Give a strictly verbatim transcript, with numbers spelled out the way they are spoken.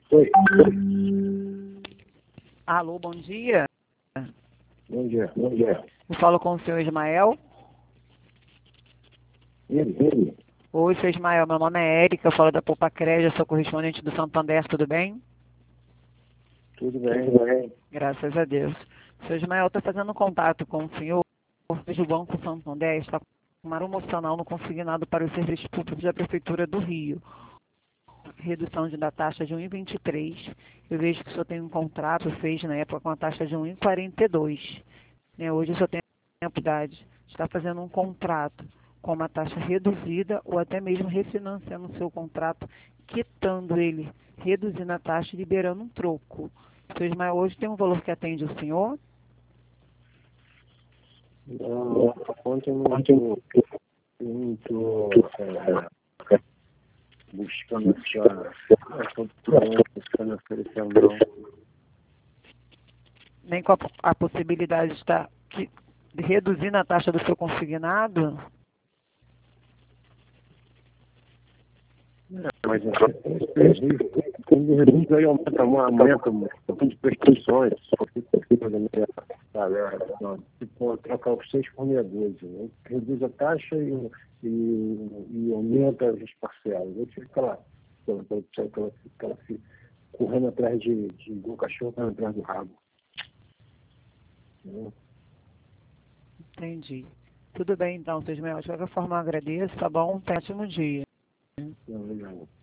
Oi. Alô, bom dia. Bom dia. Bom dia. Eu falo com o senhor Ismael. Ele, ele. Oi, senhor Ismael, meu nome é Érica, eu falo da Poupa Crédito, sou correspondente do Santander, tudo bem? Tudo bem, tudo bem. Graças a Deus. Senhor Ismael, estou fazendo contato com o senhor, pois o Banco Santander está com uma emocional no consignado para os serviços públicos da Prefeitura do Rio. Redução de, da taxa de um vírgula vinte e três. Eu vejo que o senhor tem um contrato, fez na época com a taxa de um vírgula quarenta e dois. Né? Hoje o senhor tem a oportunidade de estar fazendo um contrato com uma taxa reduzida ou até mesmo refinanciando o seu contrato, quitando ele, reduzindo a taxa e liberando um troco. O senhor Ismael hoje tem um valor que atende o senhor? Não, a conta eu não estou muito é, buscando essa a condição, buscando oferecer não. Nem com a, a possibilidade de estar que, de reduzindo a taxa do seu consignado? É, mas quando reduz aí aumenta, aumenta um pouquinho de prescrições, só fica na minha galera. Tipo, troca os seis por meia dúzia, né? Reduz a taxa e, e, e aumenta as parcelas. Aí fica lá, aquela, aquela, aquela, correndo atrás de, de um cachorro correndo atrás do rabo. Né? Entendi. Tudo bem então, senhor Ismael. De qualquer forma, eu agradeço, tá bom? Um ótimo dia. Não, legal.